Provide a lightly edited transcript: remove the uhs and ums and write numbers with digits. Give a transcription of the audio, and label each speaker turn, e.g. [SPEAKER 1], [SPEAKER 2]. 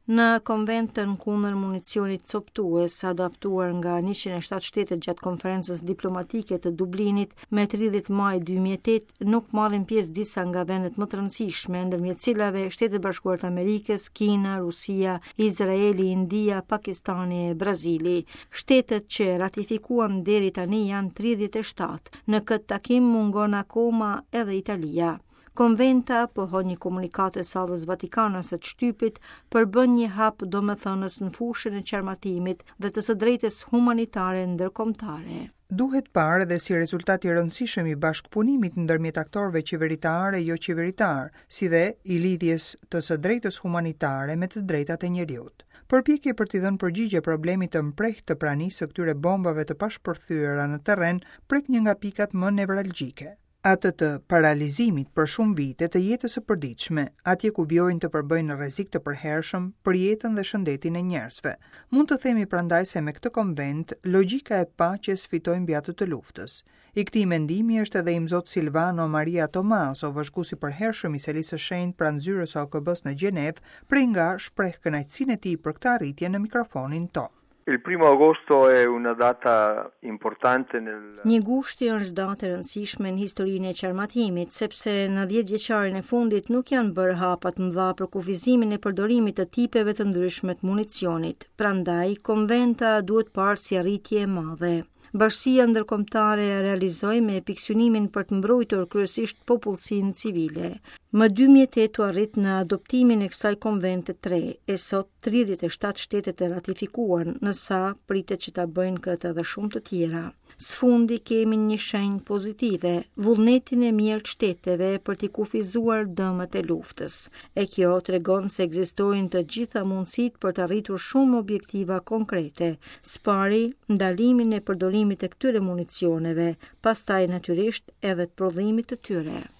[SPEAKER 1] Në konventën kundër municionit coptues adaptuar nga 107 shtete gjatë konferencës diplomatike të Dublinit me 30 maj 2008, nuk marrin pjesë disa nga vendet më të rëndësishme, ndërmjet cilave Shtetet e Bashkuara të Amerikës, Kina, Rusia, Izraeli, India, Pakistani e Brazili. Shtetet që ratifikuan deri tani janë 37. Në këtë takim mungon akoma edhe Italia. Konventa pohon një komunikat e Sallës Vatikane së shtypit përbën një hap domethënës në fushën e qarmatimit dhe të së drejtës humanitare ndërkombëtare.
[SPEAKER 2] Duhet parë edhe si rezultat i rëndësishëm i bashkëpunimit ndërmjet aktorëve qeveritar e jo qeveritar, si dhe i lidhjes të së drejtës humanitare me të drejtat e njerëzit. Përpjekje për t'i dhënë përgjigje problemit të mprehtë të pranisë së këtyre bombave të pashpërthyera në terren prek një nga pikat më nevralgjike. Atë të paralizimit për shumë vite të jetës së përditshme, atje ku vjojnë të përbëjnë rrezik të përhershëm për jetën dhe shëndetin e njerëzve. Mund të themi prandaj se me këtë konvent, logjika e paqes fitoi mbi atë të luftës. I këtij mendimi është edhe imzot Silvano Maria Tomaso, vëzhguesi i përhershëm i Selisë së Shenjtë pranë zyrës së OKB-s në Gjenevë, prej nga shpreh kënaqësinë e tij për këtë arritje në mikrofonin tonë.
[SPEAKER 3] Il 1 agosto è una data importante nel...
[SPEAKER 1] Një gushti është datë e rëndësishme në historinë e qarmatimit, sepse në 10 vjeçarin e fundit nuk janë bërë hapa të mëdha për kufizimin e përdorimit të tipeve të ndryshme të municionit. Prandaj, konventa duhet parë si arritje e madhe. Bashkia ndërkombëtare realizoi me pikësynimin për të mbrojtur kryesisht popullsinë civile. Më 2008 u arrit në adoptimin e kësaj konvente 3, e sot 37 shtetet e ratifikuan, ndërsa pritet që ta bëjnë këtë edhe shumë të tjera. Sfundi kemi një shenjë pozitive, vullnetin e mirë të shteteve për t'i kufizuar dëmet e luftës. E kjo tregon se ekzistojnë të gjitha mundësitë për të arritur shumë objektiva konkrete. Spari, ndalimin e përdorimit të këtyre municioneve, pastaj natyrisht edhe të prodhimit të tyre.